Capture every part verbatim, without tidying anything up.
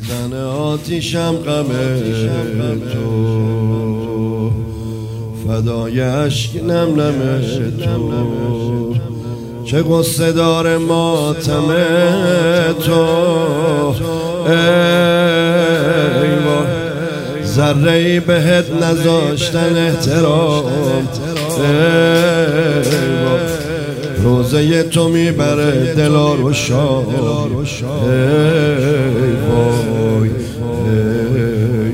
میزنه آتیشم غم تو، فدای عشق نم نم تو، چه قصه داره ماتم تو. ای وای ذره‌ای بهت نذاشتن احترام، ای وای روزه تو میبره دلا رو شام، ای وای ای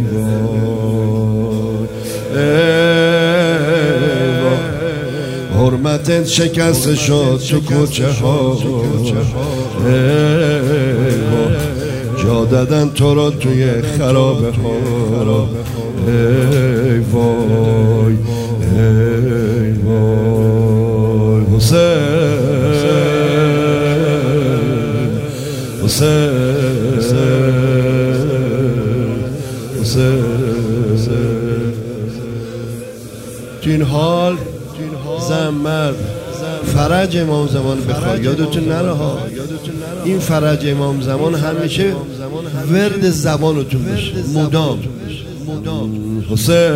وای حرمتت شکست شد تو کوچه ها، جا دادن تو رو توی خرابه ها. ای وای ای وای حسین حسین حسین. تو این حال زن مرد فرج امام زمان بخواد یادتون نره ها، این فرج امام زمان همیشه ورد زبانتون بشه مدام. حسین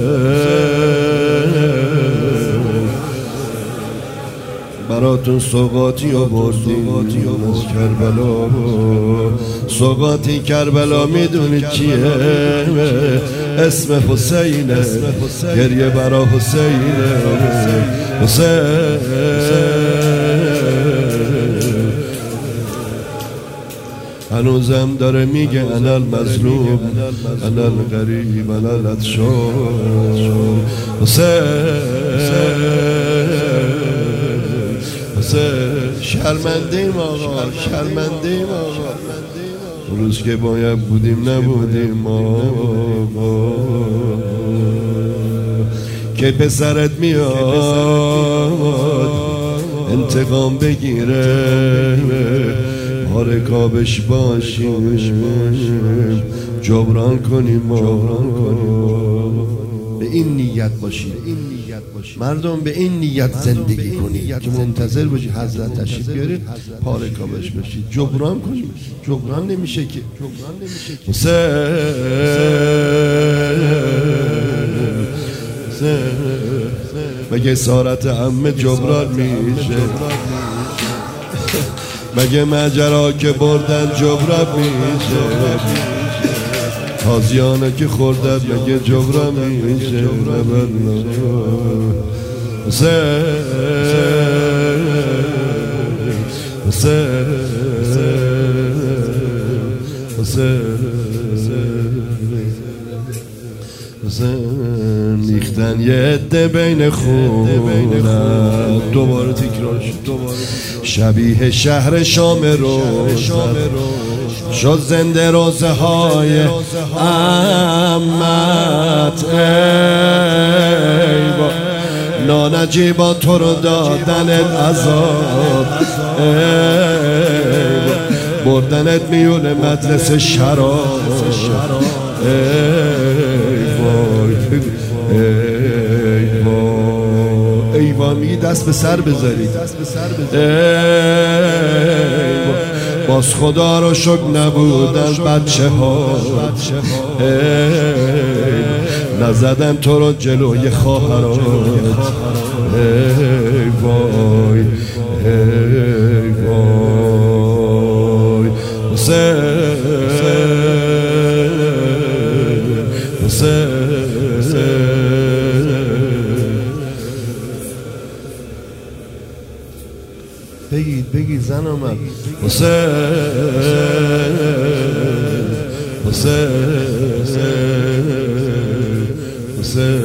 براتون سوغاتی آوردیم از کربلا، سوغاتی کربلا میدونید چیه؟ اسم حسینه، گریه برا حسینه. حسین هنوزم داره میگه انا المظلوم انا الغریب انا العطشان. حسین شرمنده ایم آقا، شرمنده ایم آقا، روز که باید بودیم نبودیم آقا. که پسرت میاد انتقام بگیره، رکابش باشیم جبران کنیم، جبران کنیم. به این نیت باشید مردم، به این نیت زندگی کنید که منتظر باشید حضرت تشریف بیارید پا رکابش بشید، جبران کنید. جبران نمیشه که. حسین مگه سارت عمه جبران میشه؟ مگه ماجرا که بردن جبران میشه؟ تازیانه که خوردن مگه جبران میشه؟ حسین حسین حسین حسین ریختن یه عده بین خونم، دوباره تکرار شد، شبیه شهر شام روزن شد زنده روزه های امت. ای با نانجیبا تو رو دادنت عذاب، بردنت میونه مدرس شراب. ای وای ای وای ای وای میگی دست به سر بذارید. باز خدا رو شکر نبودن بچه ها، نزدن تو رو جلوی خواهرات. ای وای ای وای حسین حسین بگید بگید زن آمد. حسین حسین حسین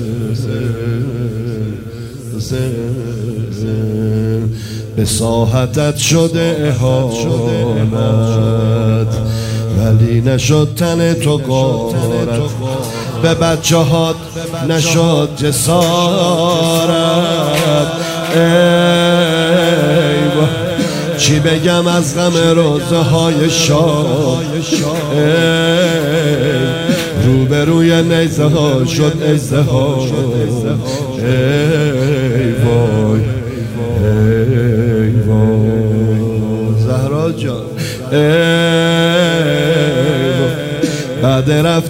حسین به ساحتت شده اهانت ولی نشد تن تو غارت، به بچه هات نشد جسارت. ای چی بگم از غم روزه های شام، روبروی نیزه ها شد ازدحام. ای وای ای وای زهرا جان، ای وای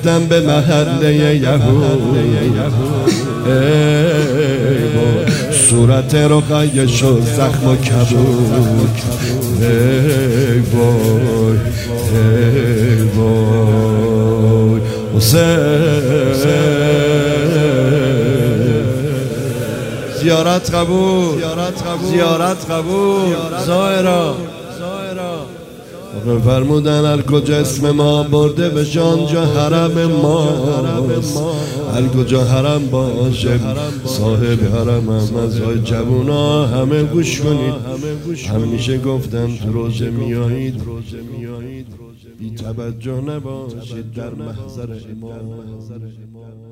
رفتم به محله یهود ای وای صورت رقیه شد زخم و کبود ای وای ای وای حسین زیارت قبول زیارت قبول زائرا فرمودن هر کجا اسم ما برده به جان جا حرم ما هر کجا حرم باشه صاحب حرم هم از های جوونا همه گوش کنید همیشه گفتم تو روزه میایید بی توجه نباشید در محضر امام